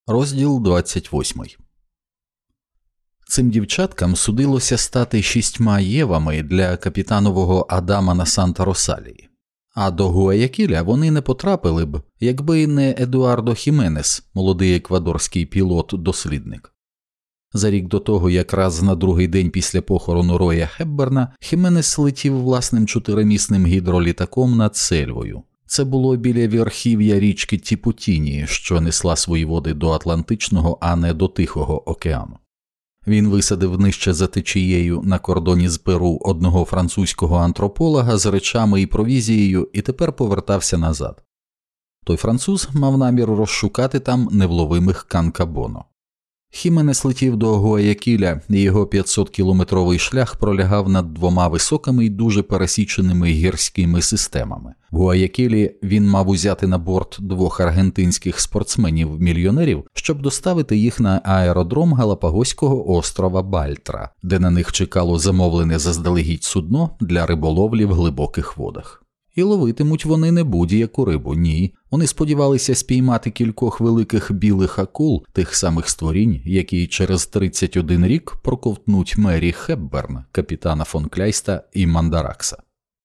Розділ 28. Цим дівчаткам судилося стати 6 Євами для капітанового Адама на Санта-Росалії. А до Гуаякіля вони не потрапили б, якби не Едуардо Хіменес, молодий еквадорський пілот-дослідник. За рік до того, якраз на другий день після похорону Роя Хепберна, Хіменес летів власним 4-місним гідролітаком над Сельвою. Це було біля верхів'я річки Тіпутіні, що несла свої води до Атлантичного, а не до Тихого океану. Він висадив нижче за течією на кордоні з Перу одного французького антрополога з речами і провізією і тепер повертався назад. Той француз мав намір розшукати там невловимих Канкабоно. Хіменес летів до Гуаякіля, і його 500-кілометровий шлях пролягав над 2 високими й дуже пересіченими гірськими системами. В Гуаякілі він мав узяти на борт 2 аргентинських спортсменів-мільйонерів, щоб доставити їх на аеродром Галапагоського острова Бальтра, де на них чекало замовлене заздалегідь судно для риболовлі в глибоких водах. І ловитимуть вони не будь-яку рибу, ні. Вони сподівалися спіймати кількох великих білих акул, тих самих створінь, які через 31 рік проковтнуть Мері Хепберн, капітана фон Кляйста і Мандаракса.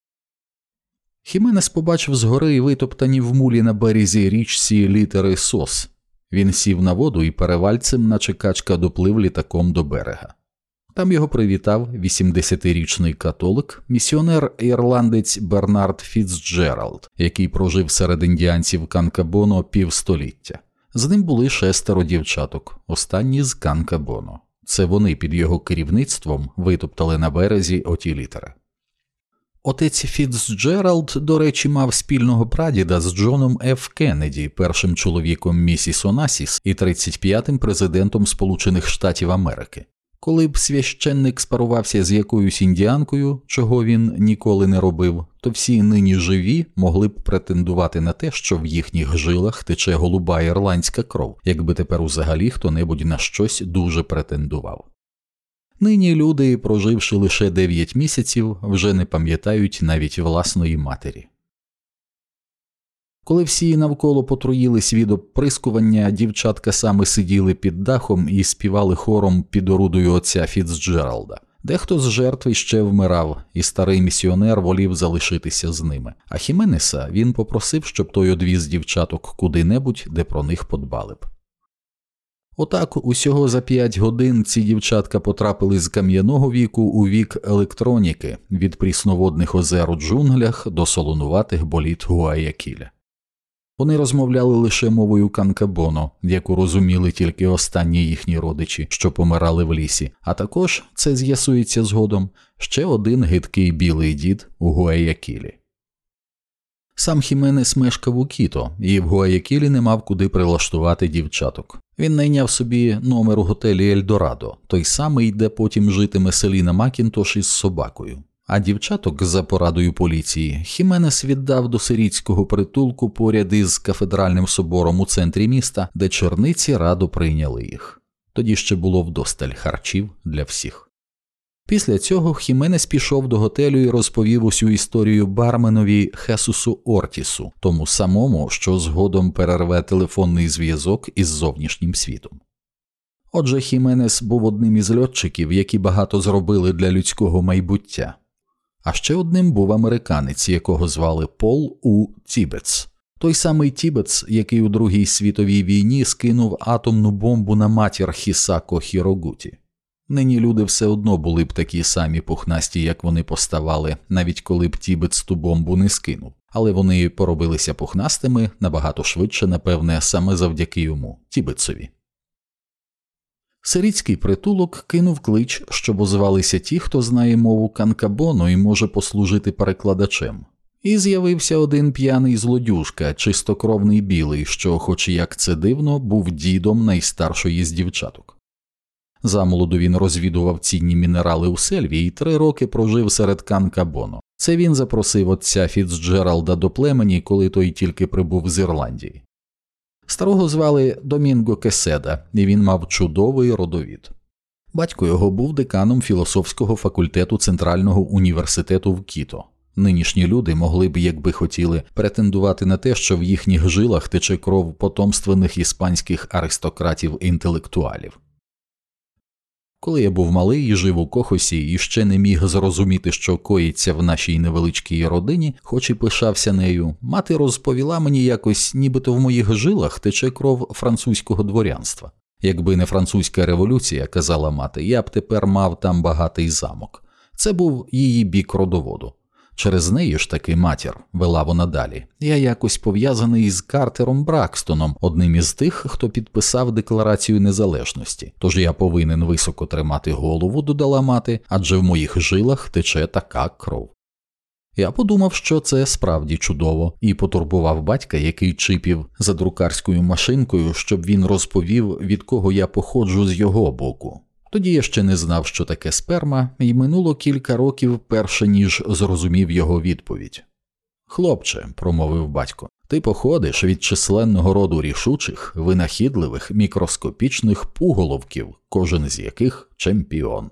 Хіменес побачив згори витоптані в мулі на березі річці літери СОС. Він сів на воду і перевальцем, наче качка, доплив літаком до берега. Там його привітав 80-річний католик, місіонер-ірландець Бернард Фіцджеральд, який прожив серед індіанців Канкабоно півстоліття. З ним були 6 дівчаток, останні з Канкабоно. Це вони під його керівництвом витоптали на березі оті літери. Отець Фіцджеральд, до речі, мав спільного прадіда з Джоном Ф. Кеннеді, першим чоловіком місіс Онасіс і 35-м президентом Сполучених Штатів Америки. Коли б священник спарувався з якоюсь індіанкою, чого він ніколи не робив, то всі нині живі могли б претендувати на те, що в їхніх жилах тече голуба ірландська кров, якби тепер узагалі хто-небудь на щось дуже претендував. Нині люди, проживши лише 9 місяців, вже не пам'ятають навіть власної матері. Коли всі навколо потруїлись від оприскування, дівчатка саме сиділи під дахом і співали хором під орудою отця Фіцджеральда. Дехто з жертв іще вмирав, і старий місіонер волів залишитися з ними. А Хіменеса він попросив, щоб той одвіз дівчаток куди-небудь, де про них подбали б. Отак, усього за 5 годин ці дівчатка потрапили з кам'яного віку у вік електроніки, від прісноводних озер у джунглях до солонуватих боліт Гуаякіля. Вони розмовляли лише мовою Канкабоно, яку розуміли тільки останні їхні родичі, що помирали в лісі, а також, це з'ясується згодом, ще один гидкий білий дід у Гуаякілі. Сам Хіменес мешкав у Кіто, і в Гуаякілі не мав куди прилаштувати дівчаток. Він найняв собі номер у готелі Ельдорадо, той самий, де потім житиме Селіна Макінтош із собакою. А дівчаток, за порадою поліції, Хіменес віддав до сирійського притулку поряд із кафедральним собором у центрі міста, де черниці радо прийняли їх. Тоді ще було вдосталь харчів для всіх. Після цього Хіменес пішов до готелю і розповів усю історію барменові Хесусу Ортісу, тому самому, що згодом перерве телефонний зв'язок із зовнішнім світом. Отже, Хіменес був одним із льотчиків, які багато зробили для людського майбуття. А ще одним був американець, якого звали Пол У. Тібетс. Той самий Тібетс, який у Другій світовій війні скинув атомну бомбу на матір Хісако Хірогуті. Нині люди все одно були б такі самі пухнасті, як вони поставали, навіть коли б Тібетс ту бомбу не скинув. Але вони поробилися пухнастими набагато швидше, напевне, саме завдяки йому, Тібетсові. Сирійський притулок кинув клич, щоб озвалися ті, хто знає мову Канкабоно і може послужити перекладачем. І з'явився один п'яний злодюжка, чистокровний білий, що, хоч як це дивно, був дідом найстаршої з дівчаток. Замолоду він розвідував цінні мінерали у Сельві і 3 роки прожив серед Канкабоно. Це він запросив отця Фіцджеральда до племені, коли той тільки прибув з Ірландії. Старого звали Домінго Кеседа, і він мав чудовий родовід. Батько його був деканом філософського факультету Центрального університету в Кіто. Нинішні люди могли б, якби хотіли, претендувати на те, що в їхніх жилах тече кров потомственних іспанських аристократів-інтелектуалів. Коли я був малий і жив у Кохосі і ще не міг зрозуміти, що коїться в нашій невеличкій родині, хоч і пишався нею, мати розповіла мені якось, нібито в моїх жилах тече кров французького дворянства. Якби не французька революція, казала мати, я б тепер мав там багатий замок. Це був її бік родоводу. Через неї ж таки матір, вела вона далі. Я якось пов'язаний з Картером Бракстоном, одним із тих, хто підписав Декларацію незалежності. Тож я повинен високо тримати голову, додала мати, адже в моїх жилах тече така кров. Я подумав, що це справді чудово, і потурбував батька, який чипів за друкарською машинкою, щоб він розповів, від кого я походжу з його боку. Тоді я ще не знав, що таке сперма, і минуло кілька років, перше ніж зрозумів його відповідь. «Хлопче», – промовив батько, – «ти походиш від численного роду рішучих, винахідливих, мікроскопічних пуголовків, кожен з яких – чемпіон».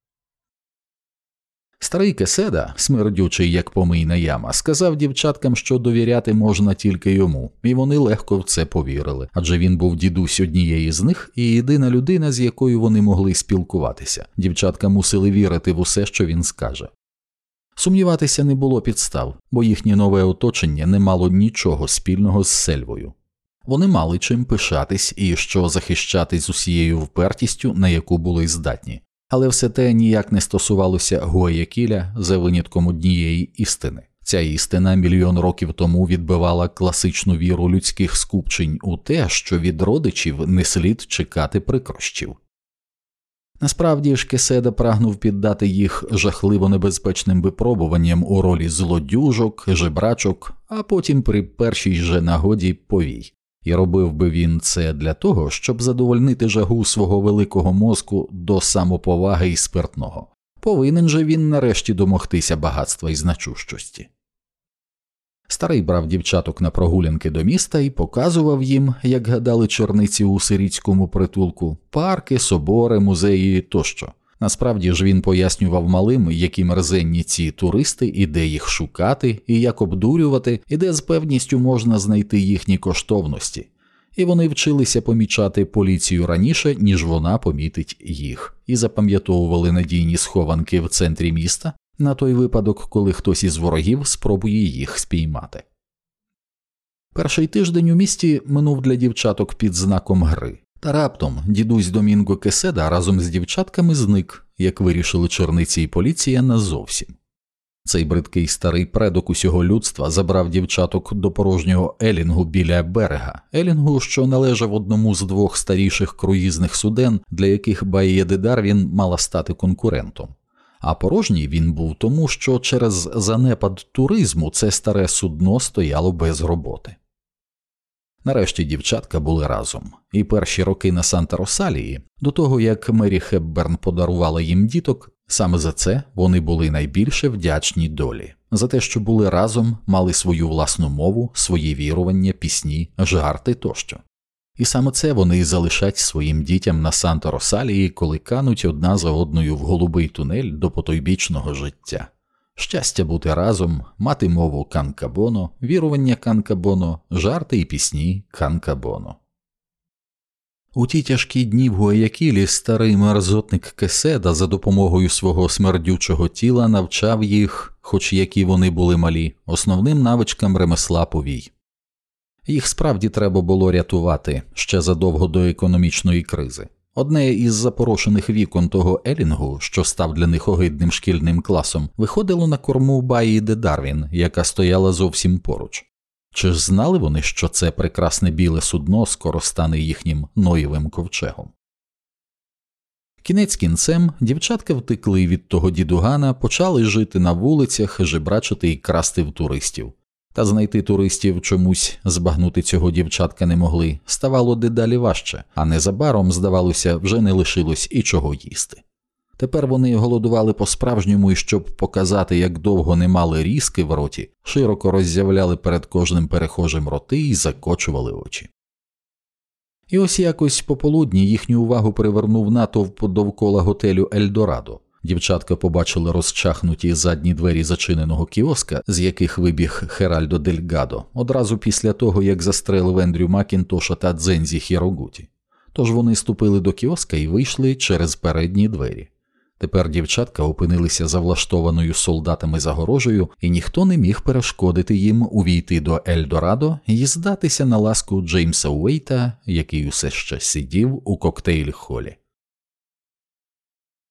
Старий Кеседа, смердючий як помийна яма, сказав дівчаткам, що довіряти можна тільки йому, і вони легко в це повірили, адже він був дідусь однієї з них і єдина людина, з якою вони могли спілкуватися. Дівчатка мусили вірити в усе, що він скаже. Сумніватися не було підстав, бо їхнє нове оточення не мало нічого спільного з сельвою. Вони мали чим пишатись і що захищатись з усією впертістю, на яку були здатні. Але все те ніяк не стосувалося Гуаякіля за винятком однієї істини. Ця істина мільйон років тому відбивала класичну віру людських скупчень у те, що від родичів не слід чекати прикрощів. Насправді ж Кеседа прагнув піддати їх жахливо небезпечним випробуванням у ролі злодюжок, жебрачок, а потім при першій же нагоді повій. І робив би він це для того, щоб задовольнити жагу свого великого мозку до самоповаги і спиртного. Повинен же він нарешті домогтися багатства і значущості. Старий брав дівчаток на прогулянки до міста і показував їм, як гадали черниці у сирітському притулку, парки, собори, музеї тощо. Насправді ж він пояснював малим, які мерзенні ці туристи, і де їх шукати, і як обдурювати, і де з певністю можна знайти їхні коштовності. І вони вчилися помічати поліцію раніше, ніж вона помітить їх, і запам'ятовували надійні схованки в центрі міста на той випадок, коли хтось із ворогів спробує їх спіймати. Перший тиждень у місті минув для дівчаток під знаком гри. Та раптом дідусь Домінго Кеседа разом з дівчатками зник, як вирішили черниці і поліція, назовсім. Цей бридкий старий предок усього людства забрав дівчаток до порожнього Елінгу біля берега, Елінгу, що належав одному з двох старіших круїзних суден, для яких Баїя де Дарвін мала стати конкурентом. А порожній він був тому, що через занепад туризму це старе судно стояло без роботи. Нарешті дівчатка були разом, і перші роки на Санта-Росалії, до того як Мері Хепберн подарувала їм діток, саме за це вони були найбільше вдячні долі. За те, що були разом, мали свою власну мову, свої вірування, пісні, жарти тощо. І саме це вони залишать своїм дітям на Санта-Росалії, коли кануть одна за одною в голубий тунель до потойбічного життя. Щастя бути разом, мати мову канкабоно, вірування канкабоно, жарти і пісні канкабоно. У ті тяжкі дні в Гуаякілі старий мерзотник Кеседа за допомогою свого смердючого тіла навчав їх, хоч які вони були малі, основним навичкам ремесла повій. Їх справді треба було рятувати ще задовго до економічної кризи. Одне із запорошених вікон того Елінгу, що став для них огидним шкільним класом, виходило на корму Баїї де Дарвін, яка стояла зовсім поруч. Чи ж знали вони, що це прекрасне біле судно скоро стане їхнім Ноєвим ковчегом? Кінець кінцем дівчатка втекли від того дідугана, почали жити на вулицях, жебрачити і красти в туристів. Та знайти туристів чомусь, збагнути цього дівчатка не могли, ставало дедалі важче, а незабаром, здавалося, вже не лишилось і чого їсти. Тепер вони голодували по-справжньому, і щоб показати, як довго не мали різки в роті, широко роззявляли перед кожним перехожим роти і закочували очі. І ось якось пополудні їхню увагу привернув натовп довкола готелю Ельдорадо. Дівчатка побачили розчахнуті задні двері зачиненого кіоска, з яких вибіг Херальдо Дельгадо, одразу після того, як застрелив Ендрю Макінтоша та Дзензі Хірогуті. Тож вони ступили до кіоска і вийшли через передні двері. Тепер дівчатка опинилися за влаштованою солдатами загорожею, і ніхто не міг перешкодити їм увійти до Ельдорадо і здатися на ласку Джеймса Уейта, який усе ще сидів у коктейль-холі.